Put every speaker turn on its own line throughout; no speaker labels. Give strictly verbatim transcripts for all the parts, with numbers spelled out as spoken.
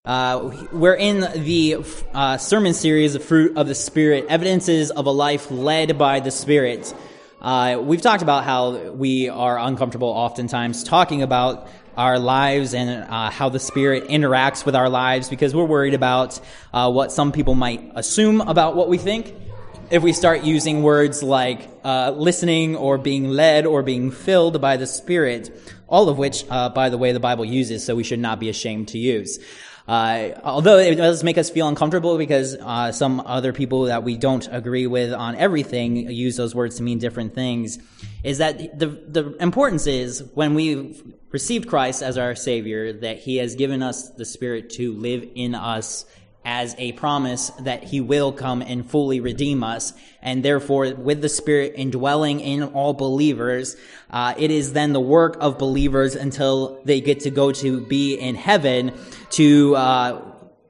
Uh, we're in the uh, sermon series, The Fruit of the Spirit, Evidences of a Life Led by the Spirit. Uh, we've talked about how we are uncomfortable oftentimes talking about our lives and uh, how the Spirit interacts with our lives because we're worried about uh, what some people might assume about what we think if we start using words like uh, listening or being led or being filled by the Spirit, all of which, uh, by the way, the Bible uses, so we should not be ashamed to use. Uh, although it does make us feel uncomfortable because uh, some other people that we don't agree with on everything use those words to mean different things, is that the the importance is when we've received Christ as our Savior, that He has given us the Spirit to live in us as a promise that He will come and fully redeem us. And therefore, with the Spirit indwelling in all believers, uh, it is then the work of believers until they get to go to be in heaven to uh,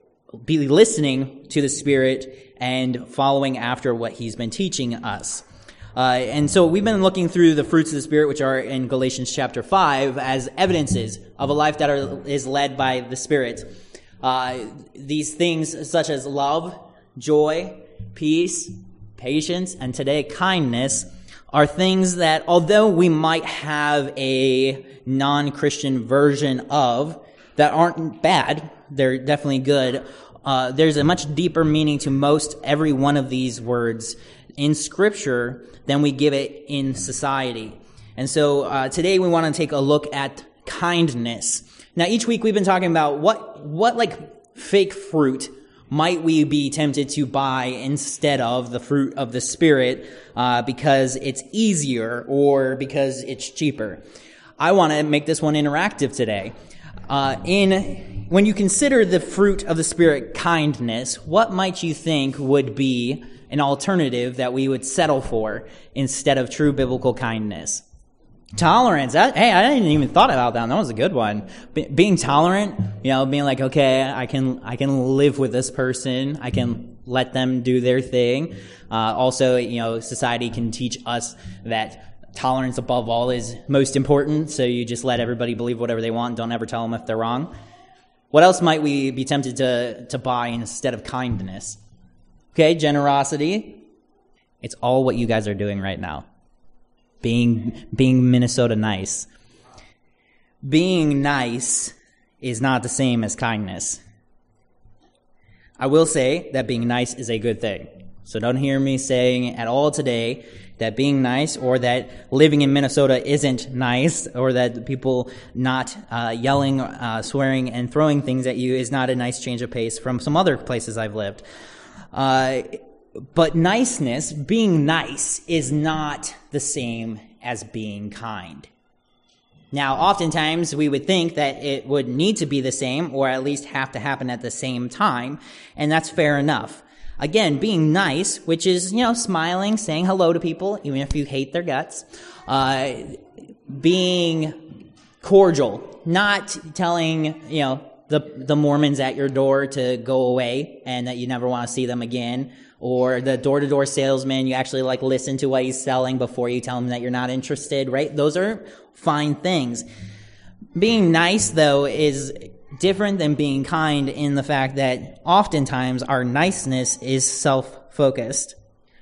be listening to the Spirit and following after what He's been teaching us. Uh, and so we've been looking through the fruits of the Spirit, which are in Galatians chapter five, as evidences of a life that are, is led by the Spirit. Uh, these things such as love, joy, peace, patience, and today kindness are things that, although we might have a non-Christian version of, that aren't bad, they're definitely good. Uh, there's a much deeper meaning to most every one of these words in Scripture than we give it in society. And so uh, today we want to take a look at kindness. Now, each week we've been talking about what, what like fake fruit might we be tempted to buy instead of the fruit of the Spirit, uh, because it's easier or because it's cheaper. I want to make this one interactive today. Uh, in, when you consider the fruit of the Spirit, kindness, what might you think would be an alternative that we would settle for instead of true biblical kindness? Tolerance. That, hey, I didn't even thought about that. That was a good one. Be, being tolerant, you know, being like, okay, I can, I can live with this person. I can let them do their thing. Uh, also, you know, society can teach us that tolerance above all is most important. So you just let everybody believe whatever they want. Don't ever tell them if they're wrong. What else might we be tempted to, to buy instead of kindness? Okay, generosity. It's all what you guys are doing right now. Being, being Minnesota nice. Being nice is not the same as kindness. I will say that being nice is a good thing. So don't hear me saying at all today that being nice or that living in Minnesota isn't nice or that people not uh, yelling, uh, swearing, and throwing things at you is not a nice change of pace from some other places I've lived. Uh, But niceness, being nice, is not the same as being kind. Now, oftentimes we would think that it would need to be the same or at least have to happen at the same time, and that's fair enough. Again, being nice, which is, you know, smiling, saying hello to people, even if you hate their guts, uh, being cordial, not telling, you know, the, the Mormons at your door to go away and that you never want to see them again, or the door-to-door salesman, you actually like listen to what he's selling before you tell him that you're not interested, right? Those are fine things. Being nice, though, is different than being kind in the fact that oftentimes our niceness is self-focused.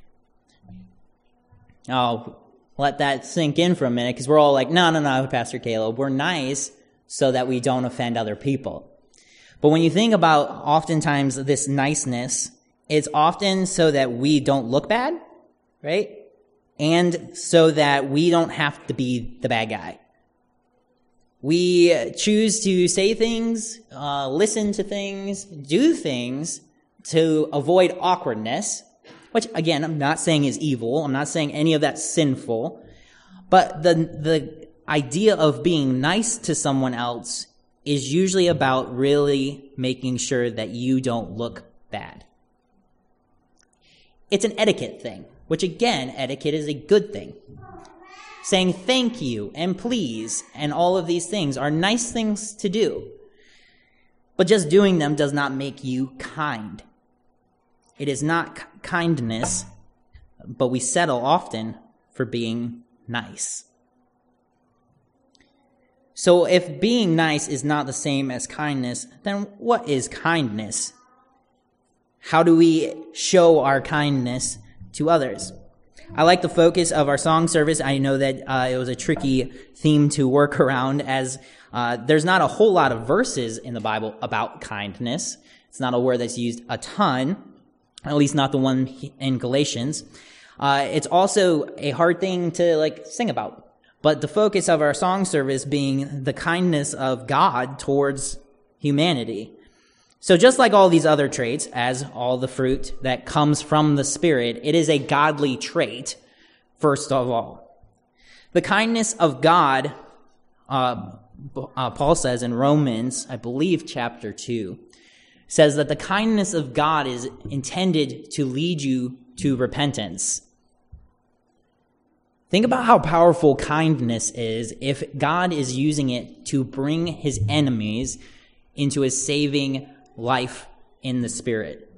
I'll let that sink in for a minute because we're all like, no, no, no, Pastor Caleb, we're nice so that we don't offend other people. But when you think about oftentimes this niceness, it's often so that we don't look bad, right? And so that we don't have to be the bad guy. We choose to say things, uh, listen to things, do things to avoid awkwardness, which, again, I'm not saying is evil. I'm not saying any of that's sinful. But the the idea of being nice to someone else is usually about really making sure that you don't look bad. It's an etiquette thing, which again, etiquette is a good thing. Saying thank you and please and all of these things are nice things to do. But just doing them does not make you kind. It is not k- kindness, but we settle often for being nice. So if being nice is not the same as kindness, then what is kindness? How do we show our kindness to others? I like the focus of our song service. I know that uh, it was a tricky theme to work around, as uh, there's not a whole lot of verses in the Bible about kindness. It's not a word that's used a ton, at least not the one in Galatians. Uh, it's also a hard thing to like sing about. But the focus of our song service being the kindness of God towards humanity. So just like all these other traits, as all the fruit that comes from the Spirit, it is a godly trait, first of all. The kindness of God, uh, uh, Paul says in Romans, I believe chapter two, says that the kindness of God is intended to lead you to repentance. Think about how powerful kindness is if God is using it to bring his enemies into a saving life in the Spirit.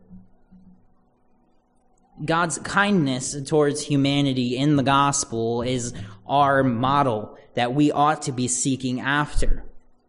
God's kindness towards humanity in the gospel is our model that we ought to be seeking after.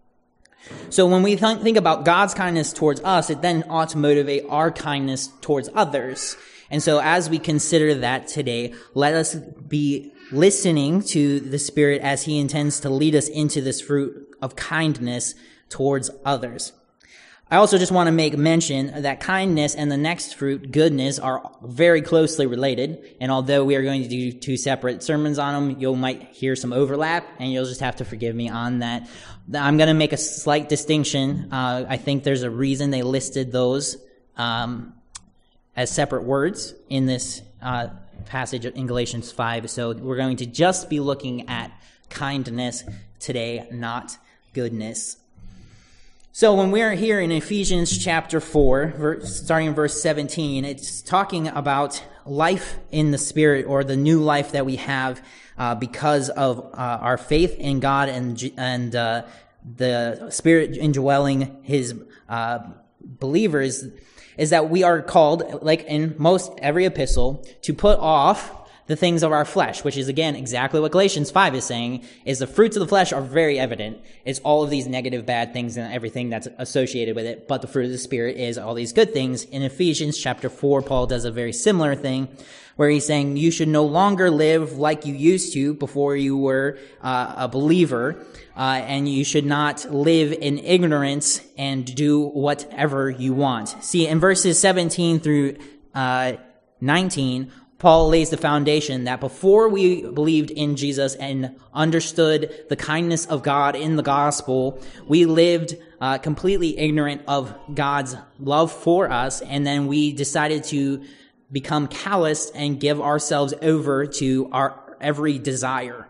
So when we th- think about God's kindness towards us, it then ought to motivate our kindness towards others. And so as we consider that today, let us be listening to the Spirit as he intends to lead us into this fruit of kindness towards others. I also just want to make mention that kindness and the next fruit, goodness, are very closely related. And although we are going to do two separate sermons on them, you might hear some overlap, and you'll just have to forgive me on that. I'm going to make a slight distinction. Uh, I think there's a reason they listed those um, as separate words in this uh, passage in Galatians five. So we're going to just be looking at kindness today, not goodness. So when we're here in Ephesians chapter four, starting in verse seventeen, it's talking about life in the Spirit, or the new life that we have uh, because of uh, our faith in God and and uh, the Spirit indwelling his uh, believers, is that we are called, like in most every epistle, to put off the things of our flesh, which is, again, exactly what Galatians five is saying, is the fruits of the flesh are very evident. It's all of these negative, bad things and everything that's associated with it, but the fruit of the Spirit is all these good things. In Ephesians chapter four, Paul does a very similar thing, where he's saying you should no longer live like you used to before you were uh, a believer, uh, and you should not live in ignorance and do whatever you want. See, in verses seventeen through uh, nineteen, Paul lays the foundation that before we believed in Jesus and understood the kindness of God in the gospel, we lived uh, completely ignorant of God's love for us, and then we decided to become calloused and give ourselves over to our every desire.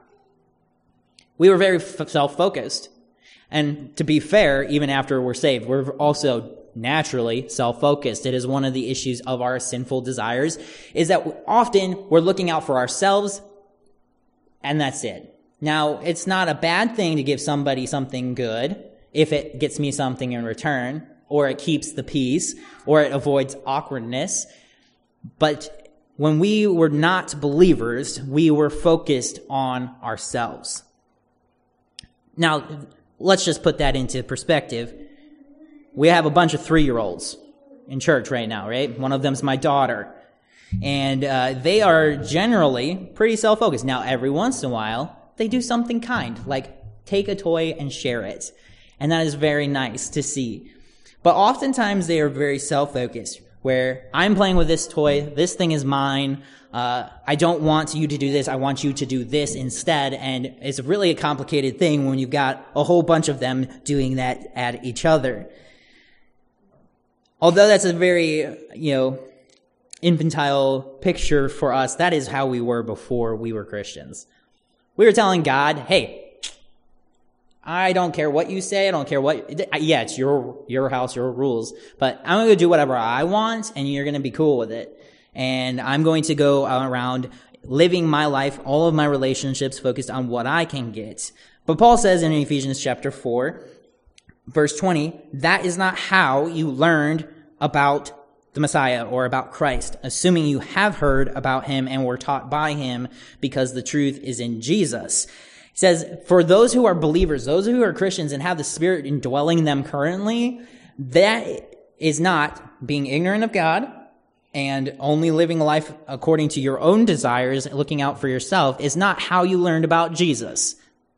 We were very f- self-focused. And to be fair, even after we're saved, we're also naturally self-focused. It is one of the issues of our sinful desires, is that often we're looking out for ourselves, and that's it. Now, it's not a bad thing to give somebody something good if it gets me something in return, or it keeps the peace, or it avoids awkwardness. But when we were not believers, we were focused on ourselves. Now, let's just put that into perspective. We have a bunch of three-year-olds in church right now, right? One of them's my daughter. And uh, they are generally pretty self-focused. Now, every once in a while, they do something kind, like take a toy and share it. And that is very nice to see. But oftentimes, they are very self-focused, where I'm playing with this toy, this thing is mine, uh, I don't want you to do this, I want you to do this instead. And it's really a complicated thing when you've got a whole bunch of them doing that at each other. Although that's a very, you know, infantile picture for us, that is how we were before we were Christians. We were telling God, hey, I don't care what you say, I don't care what, yeah, it's your your house, your rules, but I'm going to do whatever I want, and you're going to be cool with it. And I'm going to go around living my life, all of my relationships focused on what I can get. But Paul says in Ephesians chapter four, verse twenty, that is not how you learned about the Messiah or about Christ, assuming you have heard about him and were taught by him, because the truth is in Jesus. He says, for those who are believers, those who are Christians and have the Spirit indwelling them currently, that is not being ignorant of God and only living life according to your own desires, looking out for yourself, is not how you learned about Jesus.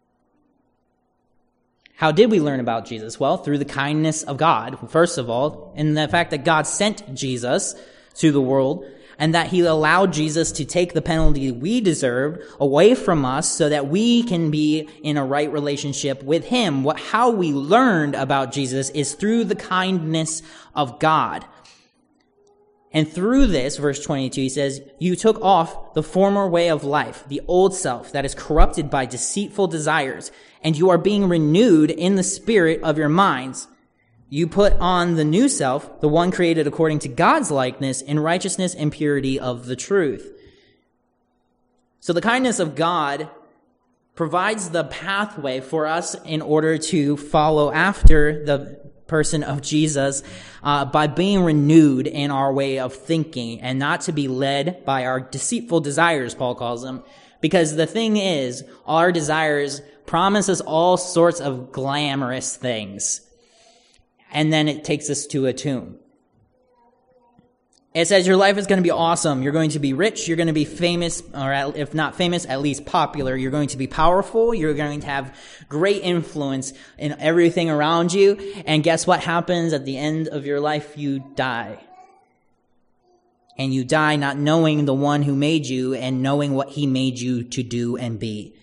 How did we learn about Jesus? Well, through the kindness of God, first of all, and the fact that God sent Jesus to the world, and that he allowed Jesus to take the penalty we deserved away from us so that we can be in a right relationship with him. What, how we learned about Jesus is through the kindness of God. And through this, verse twenty-two, he says, you took off the former way of life, the old self that is corrupted by deceitful desires, and you are being renewed in the spirit of your minds. You put on the new self, the one created according to God's likeness, in righteousness and purity of the truth. So the kindness of God provides the pathway for us in order to follow after the person of Jesus uh, by being renewed in our way of thinking and not to be led by our deceitful desires, Paul calls them. Because the thing is, our desires promise us all sorts of glamorous things. And then it takes us to a tomb. It says your life is going to be awesome. You're going to be rich. You're going to be famous, or if not famous, at least popular. You're going to be powerful. You're going to have great influence in everything around you. And guess what happens at the end of your life? You die. And you die not knowing the one who made you and knowing what he made you to do and be.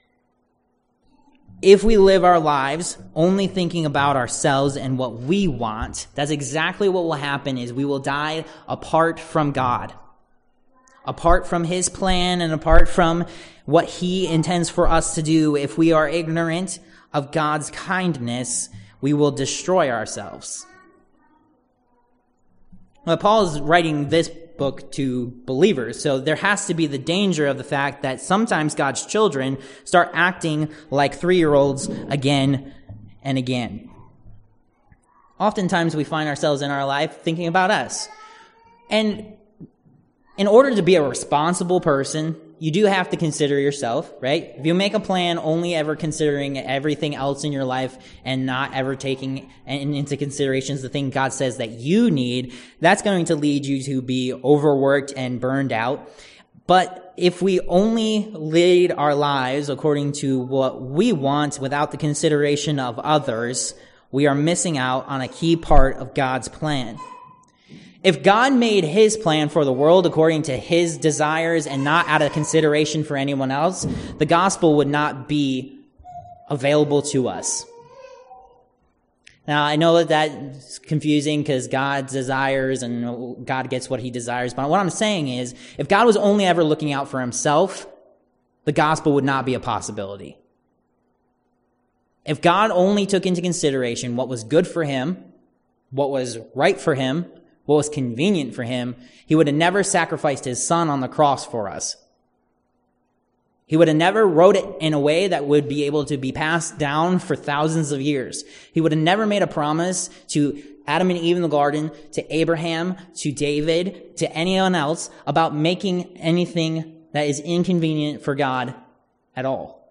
If we live our lives only thinking about ourselves and what we want, that's exactly what will happen is we will die apart from God, apart from his plan and apart from what he intends for us to do. If we are ignorant of God's kindness, we will destroy ourselves. Well, Paul is writing this book to believers, so there has to be the danger of the fact that sometimes God's children start acting like three-year-olds again and again. Oftentimes we find ourselves in our life thinking about us. And in order to be a responsible person, you do have to consider yourself, right? If you make a plan only ever considering everything else in your life and not ever taking into considerations the thing God says that you need, that's going to lead you to be overworked and burned out. But if we only lead our lives according to what we want without the consideration of others, we are missing out on a key part of God's plan. If God made his plan for the world according to his desires and not out of consideration for anyone else, the gospel would not be available to us. Now, I know that that's confusing because God desires and God gets what he desires. But what I'm saying is, if God was only ever looking out for himself, the gospel would not be a possibility. If God only took into consideration what was good for him, what was right for him, what was convenient for him, he would have never sacrificed his son on the cross for us. He would have never wrote it in a way that would be able to be passed down for thousands of years. He would have never made a promise to Adam and Eve in the garden, to Abraham, to David, to anyone else about making anything that is inconvenient for God at all.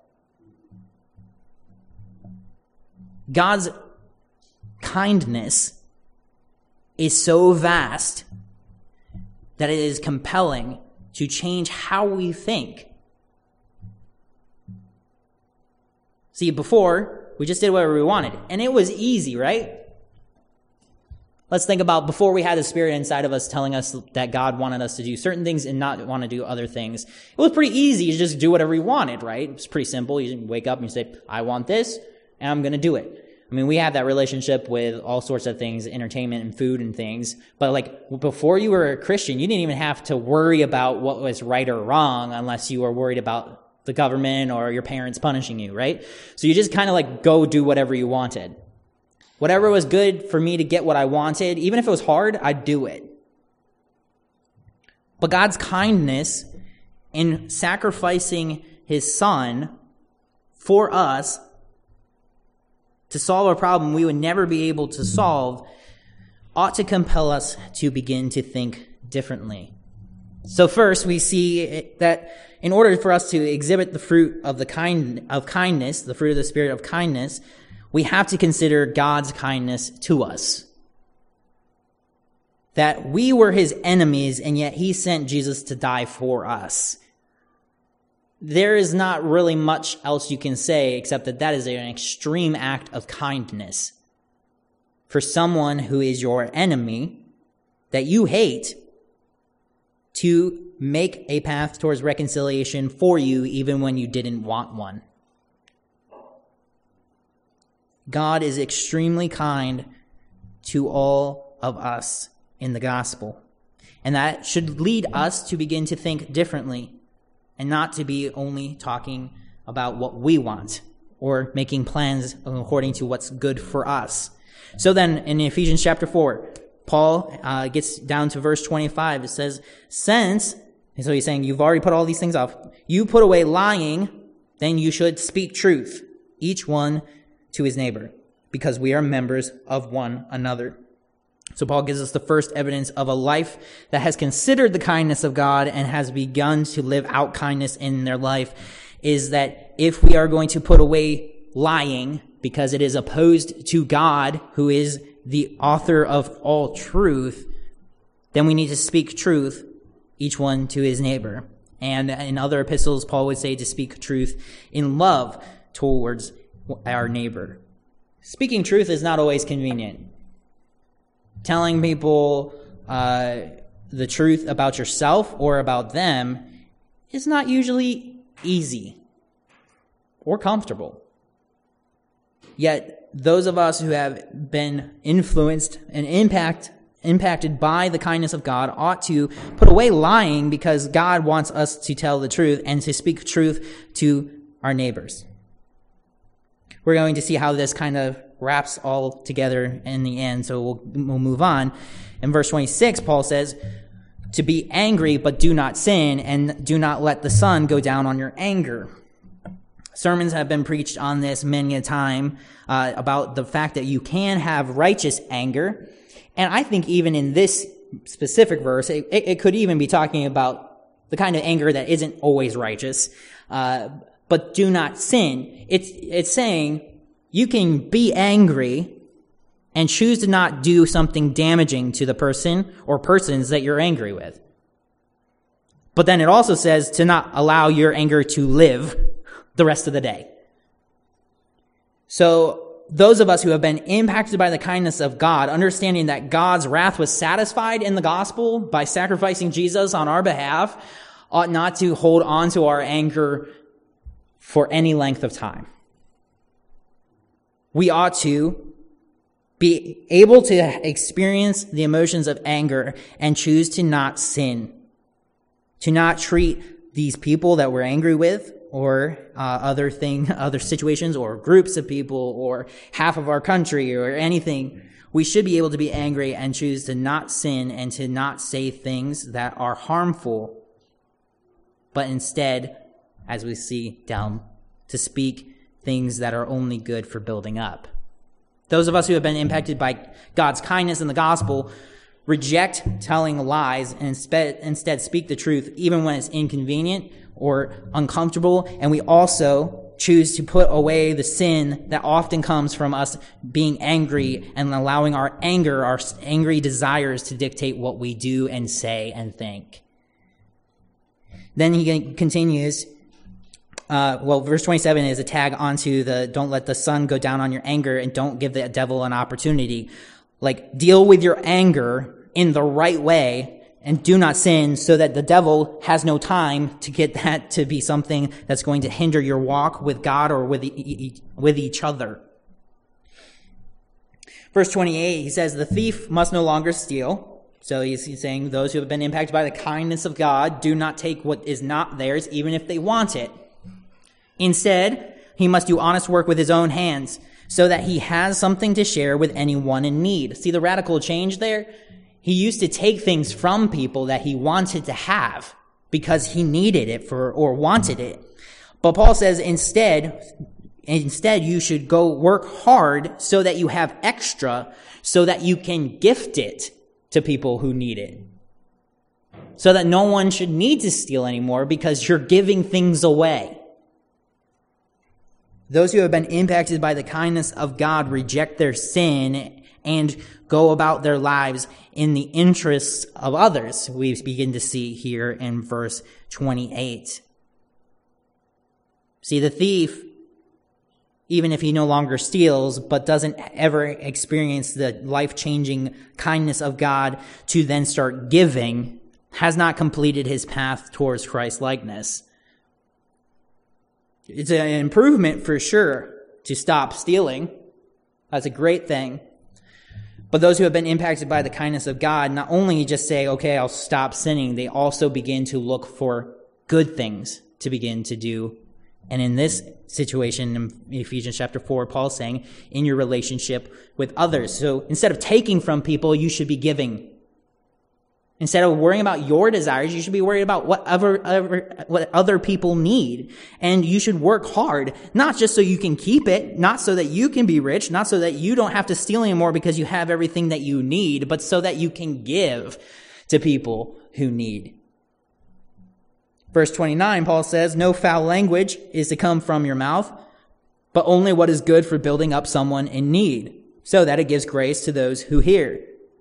God's kindness is so vast that it is compelling to change how we think. See, before, we just did whatever we wanted, and it was easy, right? Let's think about before we had the Spirit inside of us telling us that God wanted us to do certain things and not want to do other things. It was pretty easy to just do whatever we wanted, right? It was pretty simple. You wake up and you say, I want this, and I'm going to do it. I mean, we have that relationship with all sorts of things, entertainment and food and things. But like before you were a Christian, you didn't even have to worry about what was right or wrong unless you were worried about the government or your parents punishing you, right? So you just kind of like go do whatever you wanted. Whatever was good for me to get what I wanted, even if it was hard, I'd do it. But God's kindness in sacrificing his son for us to solve a problem we would never be able to solve ought to compel us to begin to think differently. So first, we see that in order for us to exhibit the fruit of the kind of kindness, the fruit of the Spirit of kindness, we have to consider God's kindness to us. That we were his enemies, and yet he sent Jesus to die for us. There is not really much else you can say except that that is an extreme act of kindness. For someone who is your enemy, that you hate, to make a path towards reconciliation for you even when you didn't want one. God is extremely kind to all of us in the gospel. And that should lead us to begin to think differently and not to be only talking about what we want or making plans according to what's good for us. So then in Ephesians chapter four, Paul uh, gets down to verse twenty-five. It says, since, and so he's saying, you've already put all these things off. You put away lying, then you should speak truth, each one to his neighbor, because we are members of one another. So Paul gives us the first evidence of a life that has considered the kindness of God and has begun to live out kindness in their life, is that if we are going to put away lying, because it is opposed to God, who is the author of all truth, then we need to speak truth, each one to his neighbor. And in other epistles, Paul would say to speak truth in love towards our neighbor. Speaking truth is not always convenient. Telling people uh, the truth about yourself or about them is not usually easy or comfortable. Yet those of us who have been influenced and impact, impacted by the kindness of God ought to put away lying, because God wants us to tell the truth and to speak truth to our neighbors. We're going to see how this kind of wraps all together in the end, so we'll, we'll move on. In verse twenty-six, Paul says, to be angry, but do not sin, and do not let the sun go down on your anger. Sermons have been preached on this many a time, uh, about the fact that you can have righteous anger. And I think even in this specific verse, it, it could even be talking about the kind of anger that isn't always righteous. Uh, but do not sin. It's, it's saying you can be angry and choose to not do something damaging to the person or persons that you're angry with. But then it also says to not allow your anger to live the rest of the day. So those of us who have been impacted by the kindness of God, understanding that God's wrath was satisfied in the gospel by sacrificing Jesus on our behalf, ought not to hold on to our anger for any length of time. We ought to be able to experience the emotions of anger and choose to not sin, to not treat these people that we're angry with, or uh, other thing, other situations, or groups of people, or half of our country, or anything. We should be able to be angry and choose to not sin and to not say things that are harmful, but instead, as we see down, to speak things that are only good for building up. Those of us who have been impacted by God's kindness in the gospel reject telling lies and instead speak the truth, even when it's inconvenient or uncomfortable. And we also choose to put away the sin that often comes from us being angry and allowing our anger, our angry desires to dictate what we do and say and think. Then he continues, uh, well, verse twenty-seven is a tag onto the don't let the sun go down on your anger and don't give the devil an opportunity. Like, deal with your anger in the right way and do not sin, so that the devil has no time to get that to be something that's going to hinder your walk with God or with, e- with each other. Verse twenty-eight, he says, the thief must no longer steal. So he's, he's saying those who have been impacted by the kindness of God do not take what is not theirs, even if they want it. Instead, he must do honest work with his own hands, so that he has something to share with anyone in need. See the radical change there? He used to take things from people that he wanted to have because he needed it for or wanted it. But Paul says instead, instead you should go work hard so that you have extra, so that you can gift it to people who need it. so that no one should need to steal anymore because you're giving things away. Those who have been impacted by the kindness of God reject their sin and go about their lives in the interests of others. We begin to see here in verse twenty-eight. See, the thief, even if he no longer steals, but doesn't ever experience the life-changing kindness of God to then start giving, has not completed his path towards Christ-likeness. It's an improvement for sure to stop stealing. That's a great thing. But those who have been impacted by the kindness of God not only just say, okay, I'll stop sinning, they also begin to look for good things to begin to do. And in this situation, in Ephesians chapter four, Paul's saying, in your relationship with others. So instead of taking from people, you should be giving. Instead of worrying about your desires, you should be worried about whatever, other, what other people need. And you should work hard, not just so you can keep it, not so that you can be rich, not so that you don't have to steal anymore because you have everything that you need, but so that you can give to people who need. Verse twenty-nine, Paul says, no foul language is to come from your mouth, but only what is good for building up someone in need, so that it gives grace to those who hear.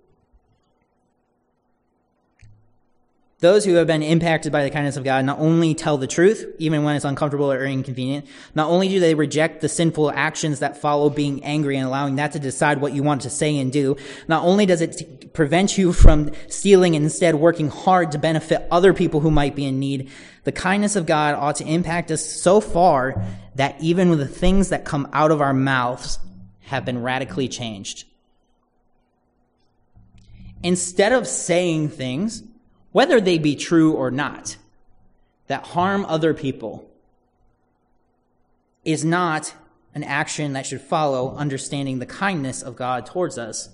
Those who have been impacted by the kindness of God not only tell the truth, even when it's uncomfortable or inconvenient, not only do they reject the sinful actions that follow being angry and allowing that to decide what you want to say and do, not only does it t- prevent you from stealing and instead working hard to benefit other people who might be in need, the kindness of God ought to impact us so far that even with the things that come out of our mouths have been radically changed. Instead of saying things, whether they be true or not, that harm other people is not an action that should follow understanding the kindness of God towards us.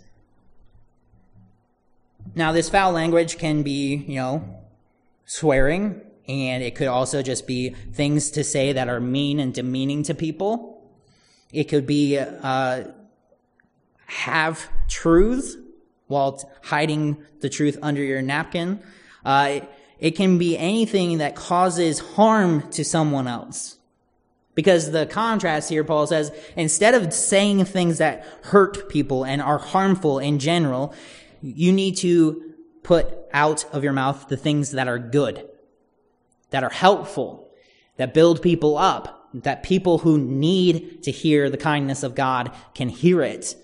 Now, this foul language can be, you know, swearing, and it could also just be things to say that are mean and demeaning to people. It could be uh, half truths while hiding the truth under your napkin. Uh, it, it can be anything that causes harm to someone else. Because the contrast here, Paul says, instead of saying things that hurt people and are harmful in general, you need to put out of your mouth the things that are good, that are helpful, that build people up, that people who need to hear the kindness of God can hear it.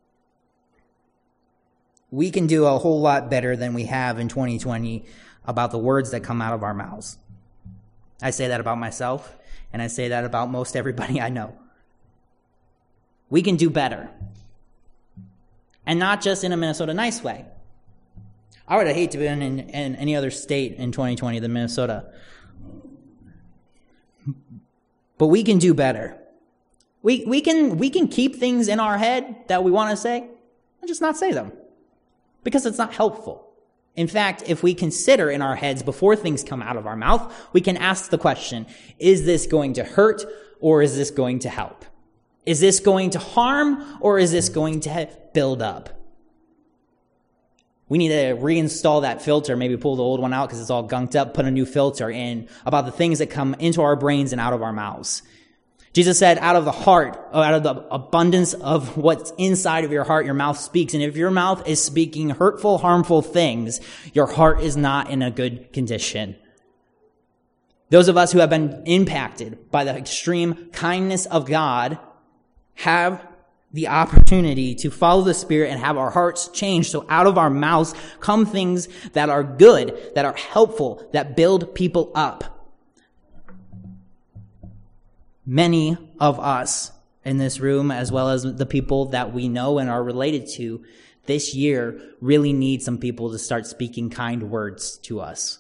We can do a whole lot better than we have in twenty twenty about the words that come out of our mouths. I say that about myself, and I say that about most everybody I know. We can do better. And not just in a Minnesota nice way. I would have hated to be in, in, in any other state in twenty twenty than Minnesota. But we can do better. We, we can, we can keep things in our head that we want to say and just not say them. Because it's not helpful. In fact, if we consider in our heads before things come out of our mouth, we can ask the question, is this going to hurt or is this going to help? Is this going to harm or is this going to build up? We need to reinstall that filter, maybe pull the old one out because it's all gunked up, put a new filter in about the things that come into our brains and out of our mouths. Jesus said, out of the heart, out of the abundance of what's inside of your heart, your mouth speaks. And if your mouth is speaking hurtful, harmful things, your heart is not in a good condition. Those of us who have been impacted by the extreme kindness of God have the opportunity to follow the Spirit and have our hearts changed. So out of our mouths come things that are good, that are helpful, that build people up. Many of us in this room, as well as the people that we know and are related to this year, really need some people to start speaking kind words to us.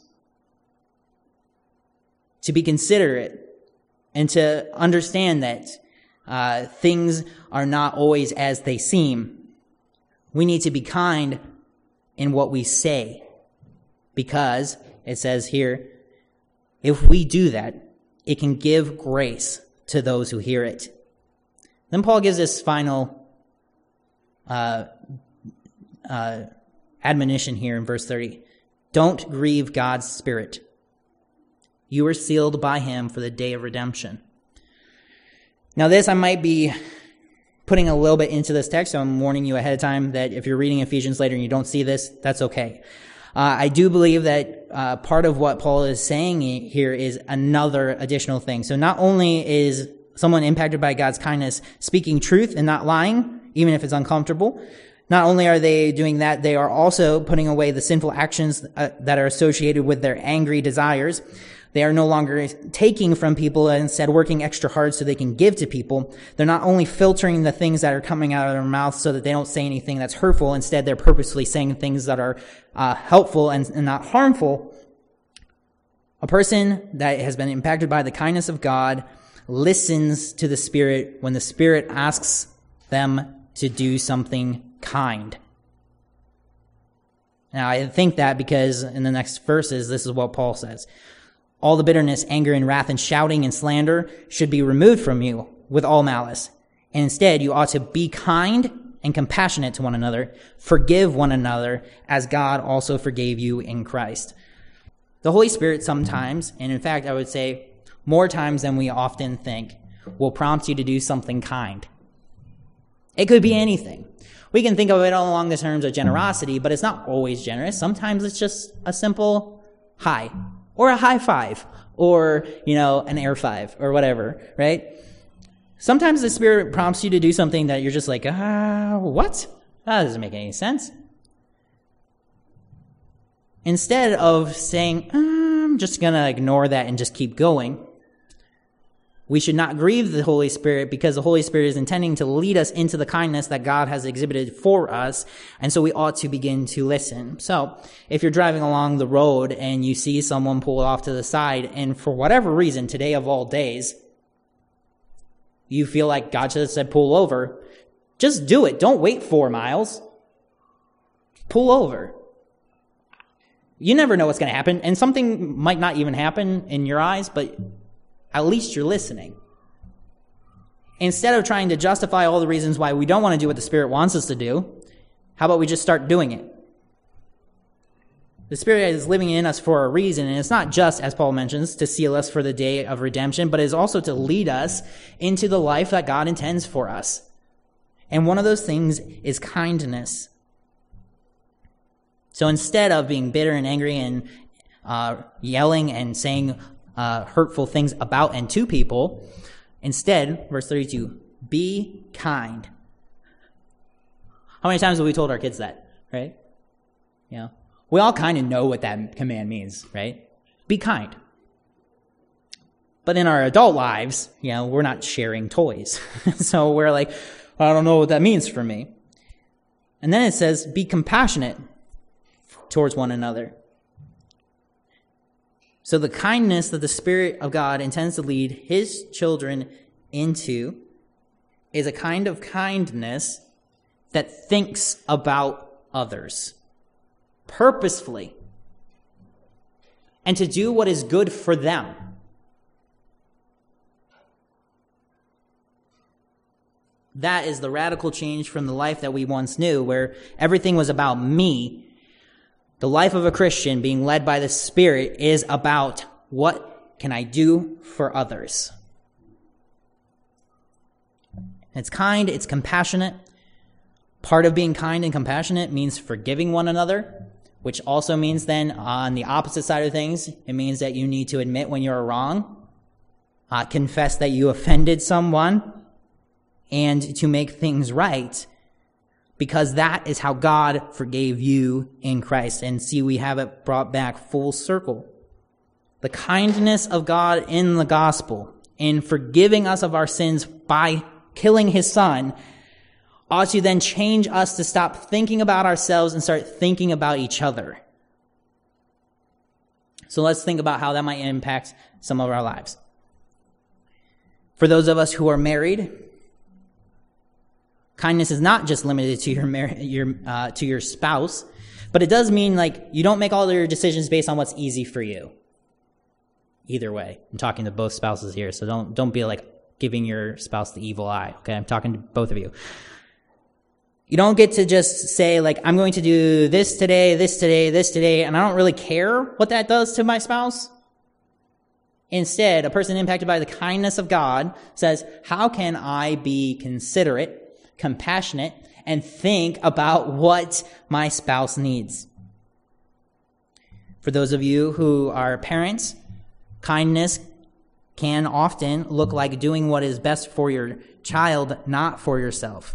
To be considerate and to understand that uh, things are not always as they seem. We need to be kind in what we say, because it says here, if we do that, it can give grace to those who hear it. Then Paul gives this final uh, uh, admonition here in verse thirty. Don't grieve God's Spirit. You are sealed by him for the day of redemption. Now this, I might be putting a little bit into this text, so I'm warning you ahead of time that if you're reading Ephesians later and you don't see this, that's okay. Uh, I do believe that uh, part of what Paul is saying here is another additional thing. So not only is someone impacted by God's kindness speaking truth and not lying, even if it's uncomfortable, not only are they doing that, they are also putting away the sinful actions uh, that are associated with their angry desires. They are no longer taking from people and instead working extra hard so they can give to people. They're not only filtering the things that are coming out of their mouth so that they don't say anything that's hurtful. Instead, they're purposely saying things that are uh, helpful and, and not harmful. A person that has been impacted by the kindness of God listens to the Spirit when the Spirit asks them to do something kind. Now, I think that because in the next verses, this is what Paul says. All the bitterness, anger, and wrath, and shouting and slander should be removed from you with all malice. And instead, you ought to be kind and compassionate to one another. Forgive one another as God also forgave you in Christ. The Holy Spirit sometimes, and in fact, I would say more times than we often think, will prompt you to do something kind. It could be anything. We can think of it along the terms of generosity, but it's not always generous. Sometimes it's just a simple hi. Or a high five, or, you know, an air five, or whatever, right? Sometimes the Spirit prompts you to do something that you're just like, ah, what? That doesn't make any sense. Instead of saying, I'm just going to ignore that and just keep going, we should not grieve the Holy Spirit because the Holy Spirit is intending to lead us into the kindness that God has exhibited for us. And so we ought to begin to listen. So if you're driving along the road and you see someone pull off to the side, and for whatever reason, today of all days, you feel like God should have said pull over, just do it. Don't wait four miles. Pull over. You never know what's going to happen. And something might not even happen in your eyes, but at least you're listening. Instead of trying to justify all the reasons why we don't want to do what the Spirit wants us to do, how about we just start doing it? The Spirit is living in us for a reason, and it's not just, as Paul mentions, to seal us for the day of redemption, but it is also to lead us into the life that God intends for us. And one of those things is kindness. So instead of being bitter and angry and uh, yelling and saying Uh, hurtful things about and to people. Instead, verse thirty-two, be kind. How many times have we told our kids that, right? You know, we all kind of know what that command means, right? Be kind. But in our adult lives, you know, we're not sharing toys. So we're like, I don't know what that means for me. And then it says, be compassionate towards one another. So the kindness that the Spirit of God intends to lead his children into is a kind of kindness that thinks about others purposefully and to do what is good for them. That is the radical change from the life that we once knew, where everything was about me. The life of a Christian being led by the Spirit is about what can I do for others. It's kind, it's compassionate. Part of being kind and compassionate means forgiving one another, which also means then on the opposite side of things, it means that you need to admit when you're wrong, uh, confess that you offended someone, and to make things right. Because that is how God forgave you in Christ. And see, we have it brought back full circle. The kindness of God in the gospel, in forgiving us of our sins by killing his son, ought to then change us to stop thinking about ourselves and start thinking about each other. So let's think about how that might impact some of our lives. For those of us who are married, kindness is not just limited to your mar- your uh, to your spouse, but it does mean like you don't make all your decisions based on what's easy for you. Either way, I'm talking to both spouses here, so don't don't be like giving your spouse the evil eye. Okay, I'm talking to both of you. You don't get to just say, like, I'm going to do this today, this today, this today, and I don't really care what that does to my spouse. Instead, a person impacted by the kindness of God says, how can I be considerate, compassionate, and think about what my spouse needs? For those of you who are parents, kindness can often look like doing what is best for your child, not for yourself.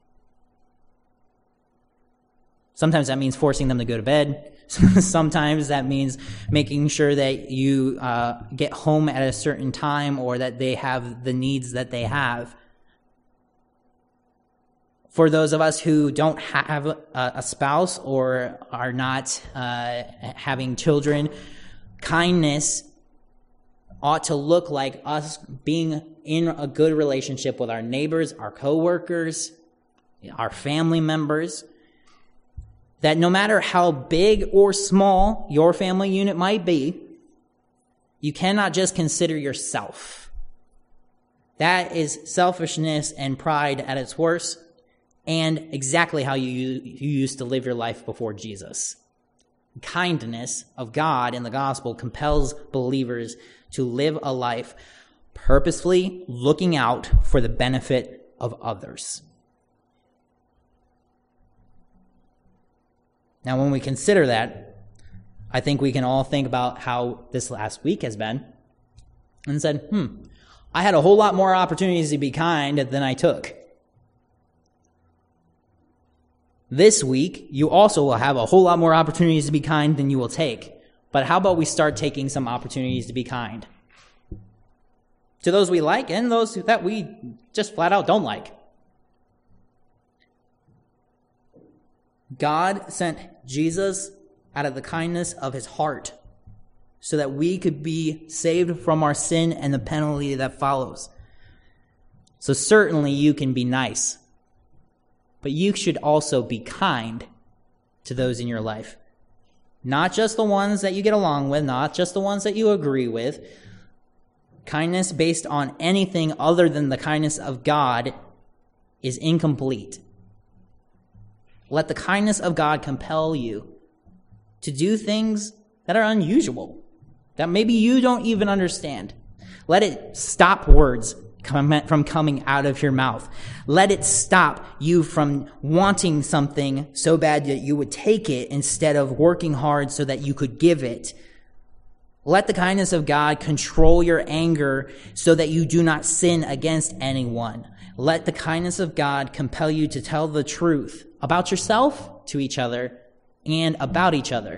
Sometimes that means forcing them to go to bed. Sometimes that means making sure that you uh, get home at a certain time or that they have the needs that they have. For those of us who don't have a, a spouse or are not uh, having children, kindness ought to look like us being in a good relationship with our neighbors, our coworkers, our family members. That no matter how big or small your family unit might be, you cannot just consider yourself. That is selfishness and pride at its worst, and exactly how you, you used to live your life before Jesus. Kindness of God in the gospel compels believers to live a life purposefully looking out for the benefit of others. Now, when we consider that, I think we can all think about how this last week has been and said, hmm, I had a whole lot more opportunities to be kind than I took. This week, you also will have a whole lot more opportunities to be kind than you will take. But how about we start taking some opportunities to be kind? To those we like and those that we just flat out don't like. God sent Jesus out of the kindness of his heart so that we could be saved from our sin and the penalty that follows. So certainly you can be nice, but you should also be kind to those in your life. Not just the ones that you get along with, not just the ones that you agree with. Kindness based on anything other than the kindness of God is incomplete. Let the kindness of God compel you to do things that are unusual, that maybe you don't even understand. Let it stop words from coming out of your mouth. Let it stop you from wanting something so bad that you would take it instead of working hard so that you could give it. Let the kindness of God control your anger so that you do not sin against anyone. Let the kindness of God compel you to tell the truth about yourself to each other and about each other.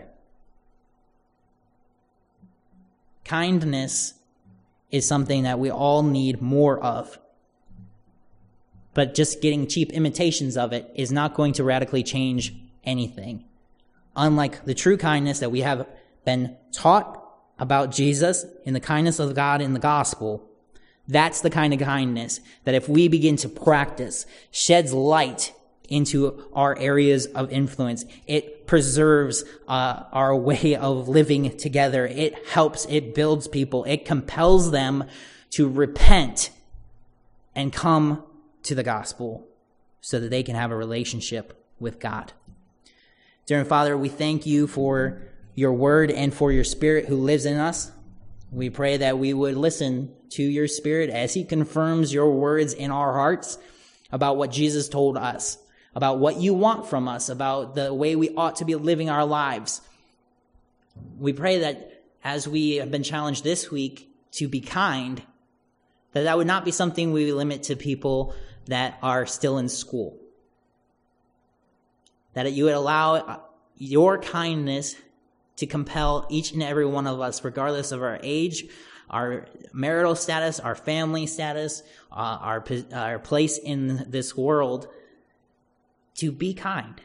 Kindness is something that we all need more of. But just getting cheap imitations of it is not going to radically change anything. Unlike the true kindness that we have been taught about Jesus in the kindness of God in the gospel, that's the kind of kindness that if we begin to practice, sheds light into our areas of influence. It preserves uh, our way of living together. It helps, it builds people. It compels them to repent and come to the gospel so that they can have a relationship with God. Dear Father, we thank you for your word and for your Spirit who lives in us. We pray that we would listen to your Spirit as he confirms your words in our hearts about what Jesus told us, about what you want from us, about the way we ought to be living our lives. We pray that as we have been challenged this week to be kind, that that would not be something we limit to people that are still in school. That you would allow your kindness to compel each and every one of us, regardless of our age, our marital status, our family status, uh, our, our place in this world, to be kind.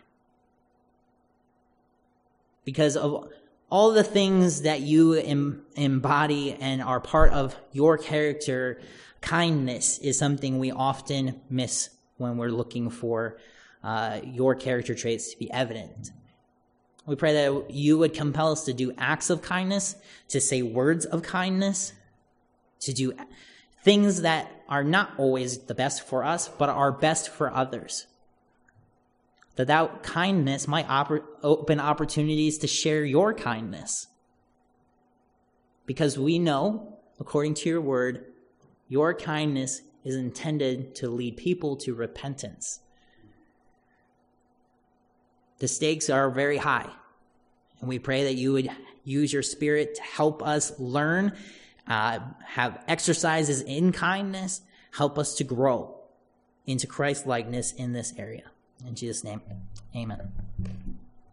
Because of all the things that you em- embody and are part of your character, kindness is something we often miss when we're looking for uh, your character traits to be evident. We pray that you would compel us to do acts of kindness, to say words of kindness, to do things that are not always the best for us, but are best for others. that that kindness might oper- open opportunities to share your kindness. Because we know, according to your word, your kindness is intended to lead people to repentance. The stakes are very high, and we pray that you would use your Spirit to help us learn, uh, have exercises in kindness, help us to grow into Christ-likeness in this area. In Jesus' name, amen.